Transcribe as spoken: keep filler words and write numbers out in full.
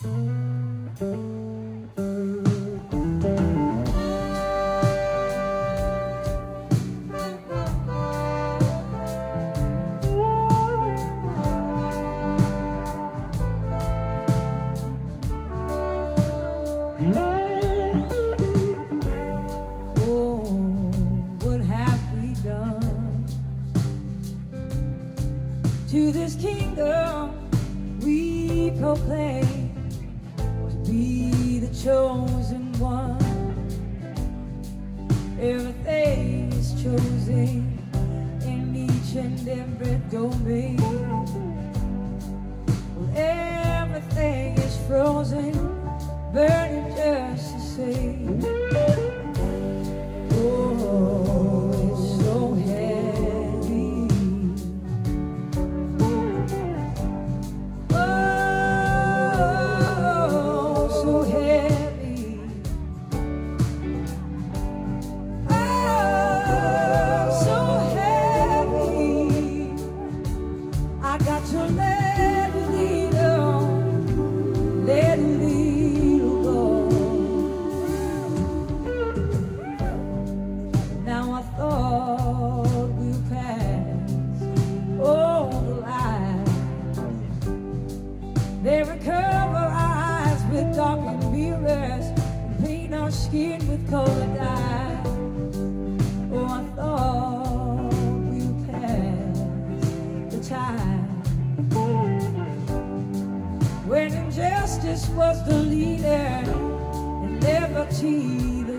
To this kingdom we proclaim to be the chosen one. Everything is chosen in each and every domain. Well, everything is frozen, burning just the same. Oh, it's so heavy. So heavy, oh, so heavy. I got to let it lead on, let it lead go. Now I thought we'd pass over the line. They recover eyes with darkened mirrors, and paint our skin with color dye. Oh, I thought we'd pass the time when injustice was the leader and liberty the